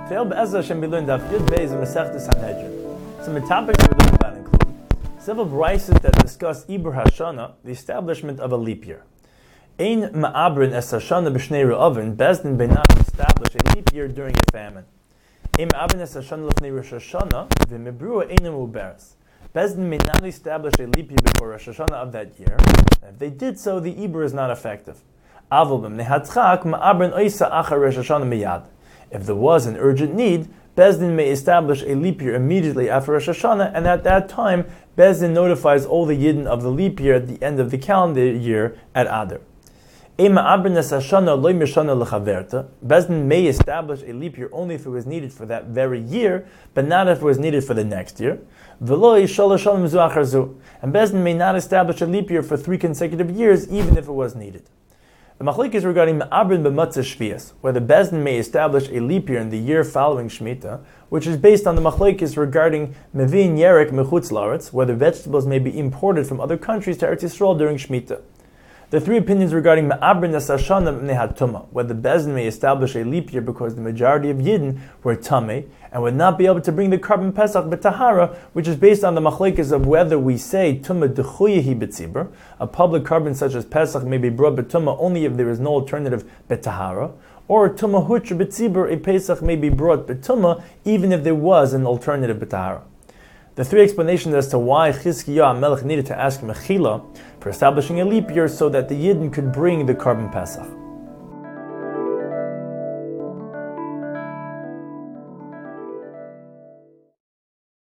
Today, Be'ezras Hashem, we learned Daf Yud Beis in Masechtas Sanhedrin. Some of the topics we learned about include several braysos that discuss Ibur Hashana, the establishment of a leap year. Ein ma'abrin es Hashana b'shnei re'avin, Bezdin beinat establish a leap year during a famine. Ein ma'abrin es Hashana l'fnei Rosh Hashanah, v'mebrua einu muberes. Bezdin may not establish a leap year before Rosh Hashanah of that year. If they did so, the Ibur is not effective. Aval b'mnei hatzchak ma'abrin oisa achar Rosh Hashanah miyad. If there was an urgent need, Bezdin may establish a leap year immediately after Rosh Hashanah, and at that time, Bezdin notifies all the Yidden of the leap year at the end of the calendar year at Adar. Bezdin may establish a leap year only if it was needed for that very year, but not if it was needed for the next year. And Bezdin may not establish a leap year for 3 consecutive years, even if it was needed. The machlokes is regarding Ma'abrin b'matzah shvias, whether Bezdin may establish a leap year in the year following Shemitah, which is based on the machlokes regarding Mevin Yerek mechutz laaretz, whether vegetables may be imported from other countries to Eretz Yisrael during Shemitah. The 3 opinions regarding Ma'abrin es Hashana b'nei hatumah, whether Bezdin may establish a leap year because the majority of Yidden were tamei and would not be able to bring the Karban Pesach b'tahara, which is based on the machlokes of whether we say tumah dechuyehi b'tzibur, a public carbon such as Pesach may be brought b'tumah only if there is no alternative b'tahara, or tumah hutra b'tzibur, a Pesach may be brought b'tumah even if there was an alternative b'tahara. The 3 explanations as to why Chizkiyahu HaMelech needed to ask Mechila for establishing a leap year so that the Yidden could bring the Karban Pesach.